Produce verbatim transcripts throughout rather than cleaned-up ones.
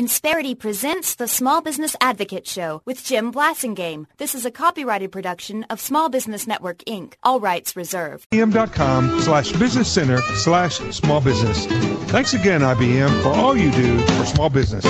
Insperity presents the Small Business Advocate Show with Jim Blasingame. This is a copyrighted production of Small Business Network, Incorporated. All rights reserved. I B M dot com slash business center slash small business. Thanks again, I B M, for all you do for small business.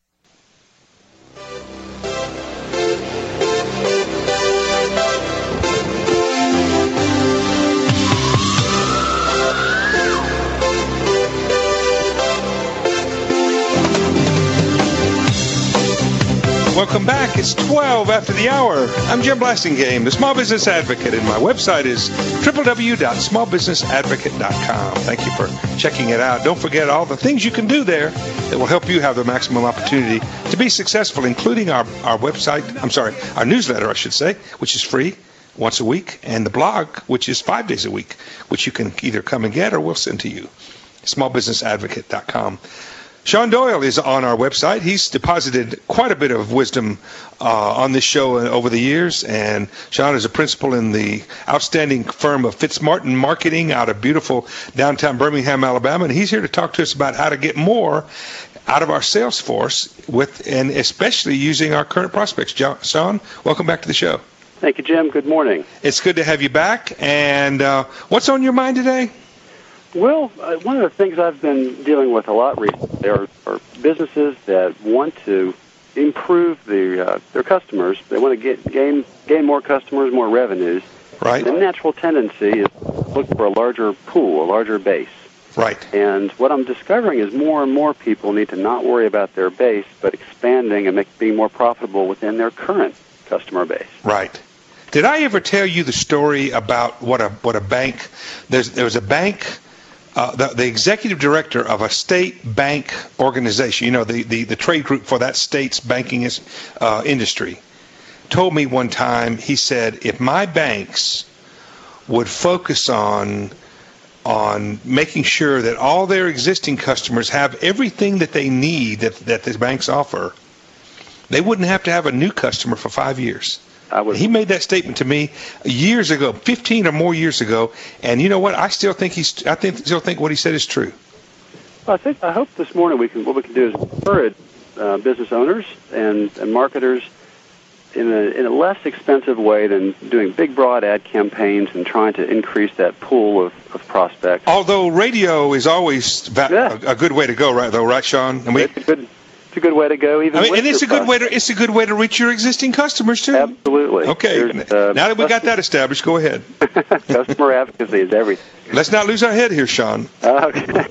Welcome back. It's twelve after the hour. I'm Jim Blasingame, the Small Business Advocate, and my website is w w w dot small business advocate dot com. Thank you for checking it out. Don't forget all the things you can do there that will help you have the maximum opportunity to be successful, including our, our website, I'm sorry, our newsletter, I should say, which is free once a week, and the blog, which is five days a week, which you can either come and get or we'll send to you, small business advocate dot com. Sean Doyle is on our website. He's deposited quite a bit of wisdom uh, on this show over the years, and Sean is a principal in the outstanding firm of Fitzmartin Marketing out of beautiful downtown Birmingham, Alabama, and he's here to talk to us about how to get more out of our sales force with, and especially using our current prospects. Sean, welcome back to the show. Thank you, Jim. Good morning. It's good to have you back, and uh, what's on your mind today? Well, uh, one of the things I've been dealing with a lot recently are, are businesses that want to improve the, uh, their customers. They want to get gain gain more customers, more revenues. Right. The natural tendency is to look for a larger pool, a larger base. Right. And what I'm discovering is more and more people need to not worry about their base, but expanding and make, being more profitable within their current customer base. Right. Did I ever tell you the story about what a what a bank? There's there was a bank. Uh, the, the executive director of a state bank organization, you know, the, the, the trade group for that state's banking is, uh, industry, told me one time, he said, if my banks would focus on on making sure that all their existing customers have everything that they need that, that the banks offer, they wouldn't have to have a new customer for five years. I would. He made that statement to me years ago, fifteen or more years ago, and you know what? I still think he's. I think still think what he said is true. Well, I think I hope this morning we can. What we can do is encourage uh, business owners and, and marketers in a in a less expensive way than doing big, broad ad campaigns and trying to increase that pool of, of prospects. Although radio is always va- yeah. a, a good way to go, right? Though, right, Sean? And we. It's a good, It's a good way to go. Even I mean, and it's a good prospects. way to it's a good way to reach your existing customers too. Absolutely. Okay. Uh, now that we got that established, go ahead. Customer advocacy is everything. Let's not lose our head here, Sean. Okay.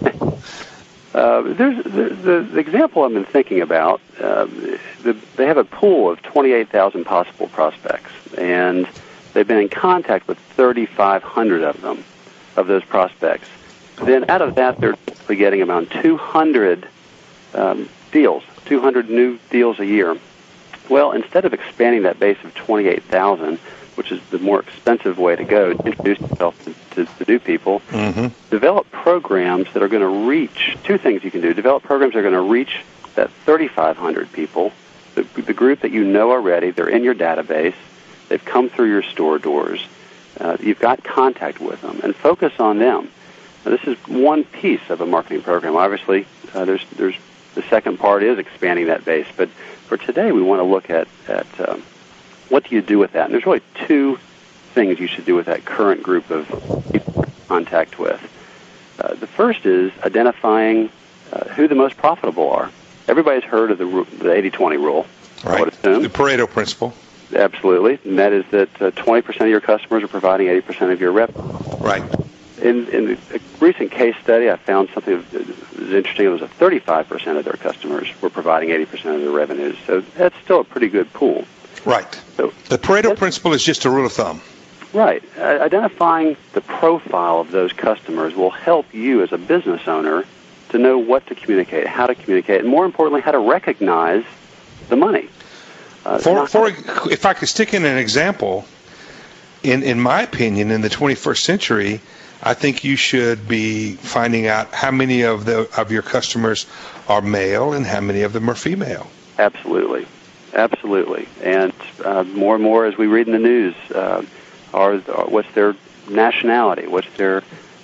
uh, there's the, the, the example I've been thinking about. Uh, the, they have a pool of twenty-eight thousand possible prospects, and they've been in contact with thirty-five hundred of them, of those prospects. Then out of that, they're typically getting around two hundred um, deals. two hundred new deals a year. Well, instead of expanding that base of twenty-eight thousand, which is the more expensive way to go, to introduce yourself to, to, to new people, mm-hmm. develop programs that are going to reach, two things you can do. Develop programs that are going to reach that thirty-five hundred people, the, the group that you know already, they're in your database, they've come through your store doors, uh, you've got contact with them, and focus on them. Now, this is one piece of a marketing program. Obviously, uh, there's there's the second part is expanding that base. But for today, we want to look at, at um, what do you do with that. And there's really two things you should do with that current group of people you're in contact with. Uh, the first is identifying uh, who the most profitable are. Everybody's heard of the, the eighty twenty rule. Right. I would assume. The Pareto principle. Absolutely. And that is that uh, twenty percent of your customers are providing eighty percent of your revenue. Right. In, in a recent case study, I found something that was interesting. It was that thirty-five percent of their customers were providing eighty percent of their revenues. So that's still a pretty good pool. Right. So the Pareto principle is just a rule of thumb. Right. Uh, identifying the profile of those customers will help you as a business owner to know what to communicate, how to communicate, and more importantly, how to recognize the money. Uh, for, for, if I could stick in an example, in, in my opinion, in the twenty-first century, I think you should be finding out how many of the of your customers are male and how many of them are female. Absolutely, absolutely, and uh, more and more as we read in the news, uh, are, are what's their nationality, what's their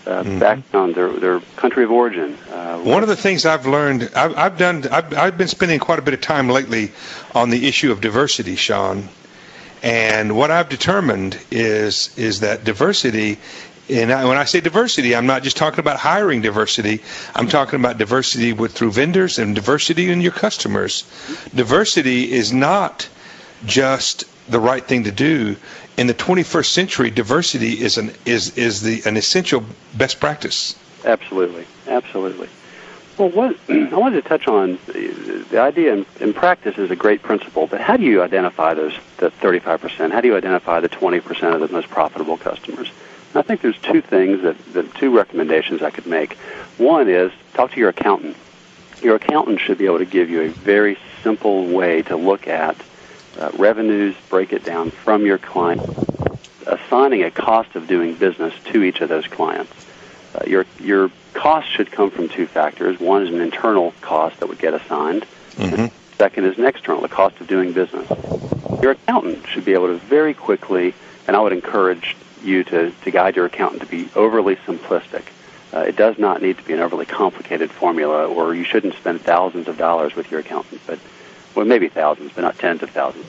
uh, mm-hmm. background, their their country of origin. Uh, One of the things I've learned, I've, I've done, I've, I've been spending quite a bit of time lately on the issue of diversity, Sean. And what I've determined is is that diversity, and I, when I say diversity, I'm not just talking about hiring diversity. I'm talking about diversity with through vendors and diversity in your customers. Diversity is not just the right thing to do. In the twenty-first century, diversity is an is is the an essential best practice. Absolutely, absolutely. Well, what I wanted to touch on the, the idea in, in practice is a great principle, but how do you identify those the thirty-five percent? How do you identify the twenty percent of the most profitable customers? And I think there's two things that the two recommendations I could make. One is talk to your accountant. Your accountant should be able to give you a very simple way to look at uh, revenues, break it down from your client, assigning a cost of doing business to each of those clients. Uh, your your cost should come from two factors. One is an internal cost that would get assigned. Mm-hmm. And second is an external, the cost of doing business. Your accountant should be able to very quickly, and I would encourage you to, to guide your accountant to be overly simplistic. Uh, it does not need to be an overly complicated formula, or you shouldn't spend thousands of dollars with your accountant, but well, maybe thousands, but not tens of thousands.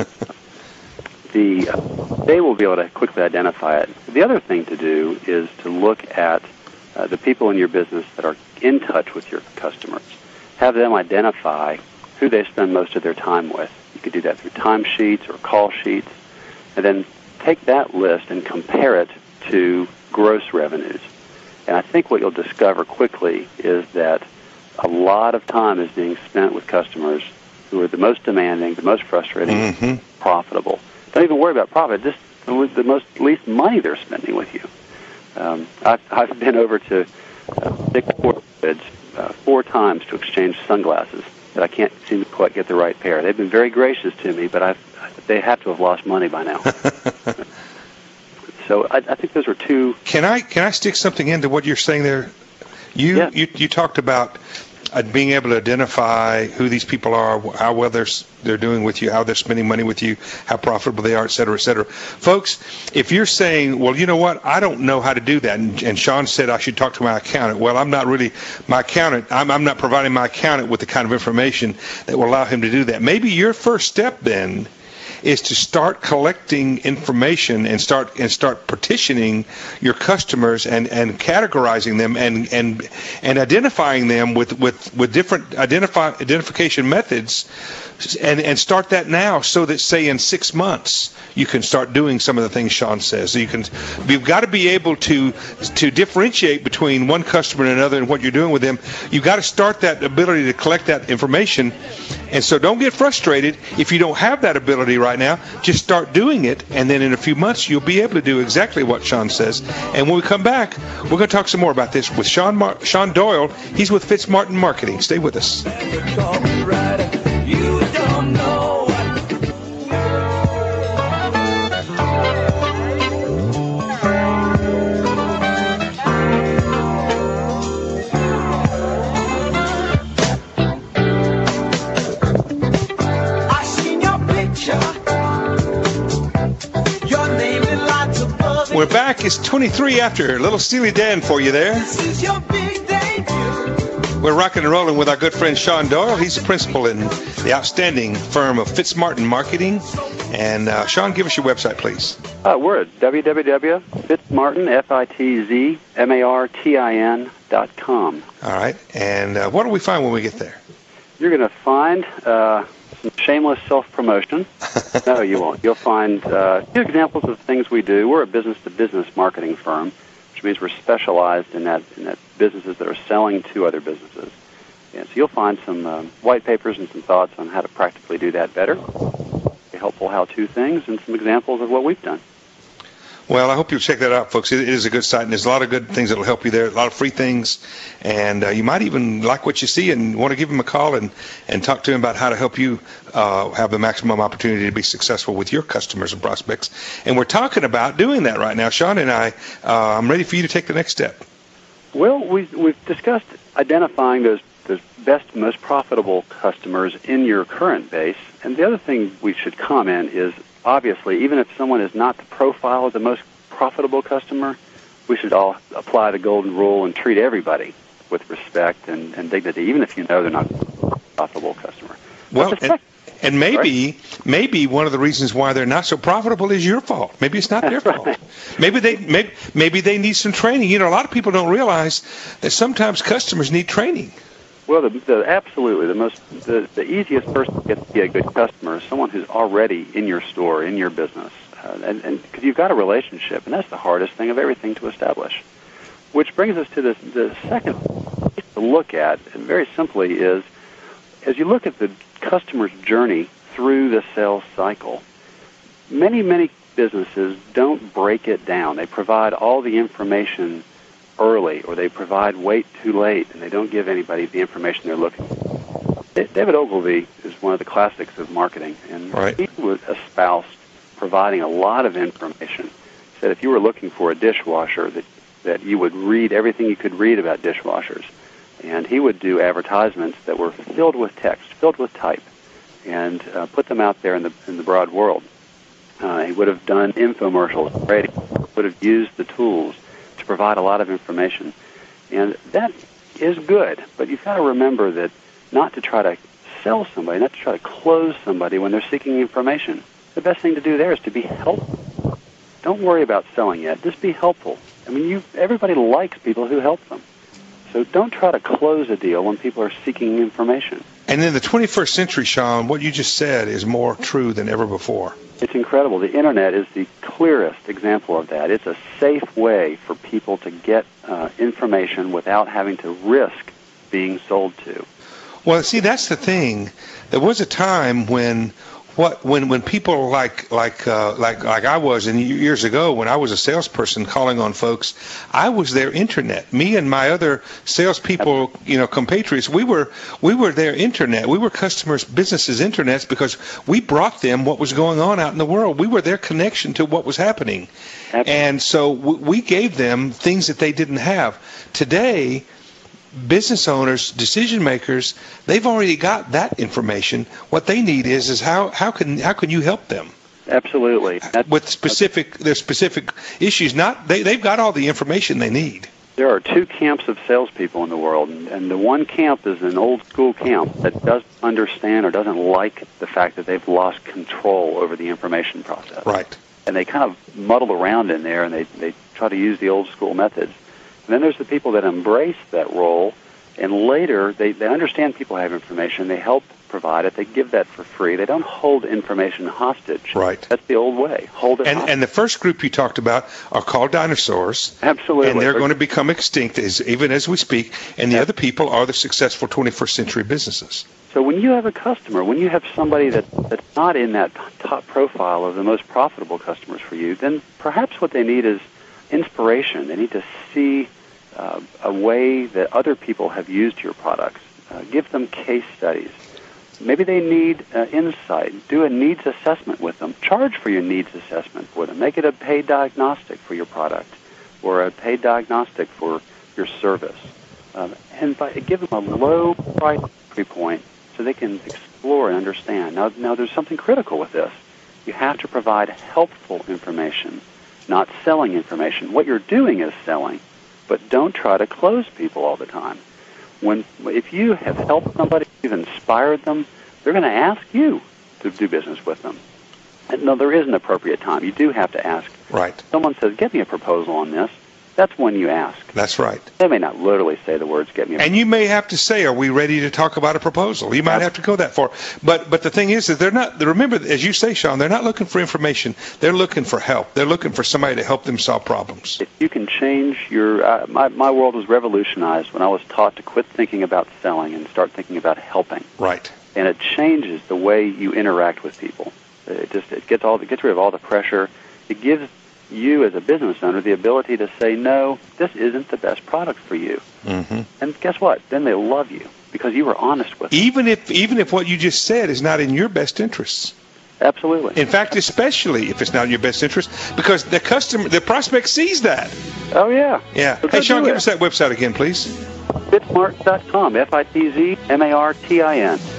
the uh, they will be able to quickly identify it. The other thing to do is to look at uh, the people in your business that are in touch with your customers. Have them identify who they spend most of their time with. You could do that through timesheets or call sheets, and then take that list and compare it to gross revenues. And I think what you'll discover quickly is that a lot of time is being spent with customers who are the most demanding, the most frustrating, mm-hmm. profitable. Don't even worry about profit, just the most least money they're spending with you. Um, I've, I've been over to uh, Dick's Sporting Goods uh, four times to exchange sunglasses that I can't seem to quite get the right pair. They've been very gracious to me, but I've, they have to have lost money by now. So I, I think those are two. Can I can I stick something into what you're saying there? You yeah. you, you talked about uh, being able to identify who these people are, how well they're they're doing with you, how they're spending money with you, how profitable they are, et cetera, et cetera. Folks, if you're saying, well, you know what, I don't know how to do that, and, and Sean said I should talk to my accountant. Well, I'm not really my accountant. I'm, I'm not providing my accountant with the kind of information that will allow him to do that. Maybe your first step then is to start collecting information and start and start partitioning your customers and, and categorizing them and, and and identifying them with, with, with different identify identification methods and, and start that now so that, say, in six months you can start doing some of the things Sean says. So you can you've got to be able to to differentiate between one customer and another and what you're doing with them. You've got to start that ability to collect that information. And so don't get frustrated if you don't have that ability right now. Just start doing it, and then in a few months you'll be able to do exactly what Sean says. And when we come back, we're going to talk some more about this with Sean Mar- Sean Doyle. He's with Fitzmartin Marketing. Stay with us. You don't know. We're back. It's twenty-three after. A little Steely Dan for you there. This is your big debut. We're rocking and rolling with our good friend Sean Doyle. He's the principal in the outstanding firm of Fitzmartin Marketing. And uh, Sean, give us your website, please. Uh, we're at w w w dot fitzmartin, F I T Z M A R T I N dot com. All right. And uh, what do we find when we get there? You're going to find uh, some shameless self-promotion. No, you won't. You'll find uh, two examples of things we do. We're a business-to-business marketing firm, which means we're specialized in that in that businesses that are selling to other businesses. And so you'll find some um, white papers and some thoughts on how to practically do that better, helpful how-to things, and some examples of what we've done. Well, I hope you'll check that out, folks. It is a good site, and there's a lot of good things that will help you there, a lot of free things, and uh, you might even like what you see and want to give him a call and, and talk to him about how to help you uh, have the maximum opportunity to be successful with your customers and prospects. And we're talking about doing that right now. Sean and I, uh, I'm ready for you to take the next step. Well, we, we've discussed identifying those, those best, most profitable customers in your current base, and the other thing we should comment is, obviously, even if someone is not the profile of the most profitable customer, we should all apply the golden rule and treat everybody with respect and, and dignity, even if you know they're not a profitable customer. Well, and, and maybe right? maybe one of the reasons why they're not so profitable is your fault. Maybe it's not their fault. Right. Maybe they maybe, maybe they need some training. You know, a lot of people don't realize that sometimes customers need training. Well, the, the, absolutely. The most, the, the easiest person to get to be a good customer is someone who's already in your store, in your business, uh, and and because you've got a relationship, and that's the hardest thing of everything to establish. Which brings us to the the second place to look at, and very simply is, as you look at the customer's journey through the sales cycle, many many businesses don't break it down. They provide all the information early, or they provide wait too late, and they don't give anybody the information they're looking for. David Ogilvy is one of the classics of marketing, and right. he was espoused providing a lot of information. He said if you were looking for a dishwasher, that, that you would read everything you could read about dishwashers, and he would do advertisements that were filled with text, filled with type, and uh, put them out there in the in the broad world. Uh, he would have done infomercials, radio, would have used the tools to provide a lot of information. And that is good, but you've got to remember that not to try to sell somebody, not to try to close somebody when they're seeking information. The best thing to do there is to be helpful. Don't worry about selling yet. Just be helpful. I mean, you everybody likes people who help them. So don't try to close a deal when people are seeking information. And in the twenty-first century, Sean, what you just said is more true than ever before. It's incredible. The Internet is the clearest example of that. It's a safe way for people to get uh, information without having to risk being sold to. Well, see, that's the thing. There was a time when what when when people like like uh, like like I was in years ago when I was a salesperson calling on folks, I was their internet. Me and my other salespeople, you know, compatriots, we were we were their internet. We were customers' businesses' internets because we brought them what was going on out in the world. We were their connection to what was happening, Absolutely. And so w- we gave them things that they didn't have. Today, business owners, decision makers, they've already got that information. What they need is is how, how can how can you help them? Absolutely. That's, with specific their specific issues. Not they they've got all the information they need. There are two camps of salespeople in the world, and, and the one camp is an old school camp that doesn't understand or doesn't like the fact that they've lost control over the information process. Right. And they kind of muddle around in there, and they they try to use the old school methods. And then there's the people that embrace that role, and later they, they understand people have information. They help provide it. They give that for free. They don't hold information hostage. Right. That's the old way. Hold it and, hostage. And the first group you talked about are called dinosaurs. Absolutely. And they're going to become extinct as, even as we speak. And the other people are the successful twenty-first century businesses. So when you have a customer, when you have somebody that, that's not in that top profile of the most profitable customers for you, then perhaps what they need is inspiration. They need to see Uh, a way that other people have used your products. Uh, give them case studies. Maybe they need uh, insight. Do a needs assessment with them. Charge for your needs assessment for them. Make it a paid diagnostic for your product or a paid diagnostic for your service. Um, and by, give them a low price entry point so they can explore and understand. Now, now, there's something critical with this. You have to provide helpful information, not selling information. What you're doing is selling. But don't try to close people all the time. When if you have helped somebody, you've inspired them, they're going to ask you to do business with them. And no, there is an appropriate time. You do have to ask. Right. Someone says, "Get me a proposal on this." That's when you ask. That's right. They may not literally say the words, "Get me a proposal." And you may have to say, "Are we ready to talk about a proposal?" You might have to go that far. But but the thing is that they're not, remember, as you say, Sean, they're not looking for information. They're looking for help. They're looking for somebody to help them solve problems. If you can change your, uh, my, my world was revolutionized when I was taught to quit thinking about selling and start thinking about helping. Right. And it changes the way you interact with people. It just, it gets all, it gets rid of all the pressure. It gives you as a business owner the ability to say, no, this isn't the best product for you. Mm-hmm. And guess what? Then they love you because you were honest with them. Even if even if what you just said is not in your best interests. Absolutely. In fact, especially if it's not in your best interest, because the customer, the prospect sees that. Oh, yeah. Yeah. So hey, Sean, give it. us that website again, please. Fitzmart dot com, F I T Z M A R T I N.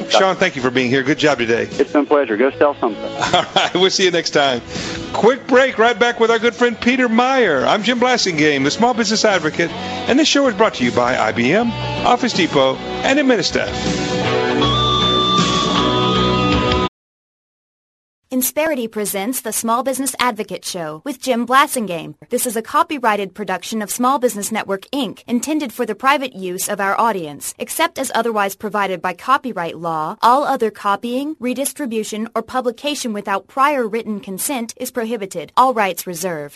Sean, thank you for being here. Good job today. It's been a pleasure. Go sell something. All right. We'll see you next time. Quick break. Right back with our good friend Peter Meyer. I'm Jim Blasingame, the Small Business Advocate, and this show is brought to you by I B M, Office Depot, and Administaff. Insperity presents the Small Business Advocate Show with Jim Blasingame. This is a copyrighted production of Small Business Network, Incorporated, intended for the private use of our audience. Except as otherwise provided by copyright law, all other copying, redistribution, or publication without prior written consent is prohibited. All rights reserved.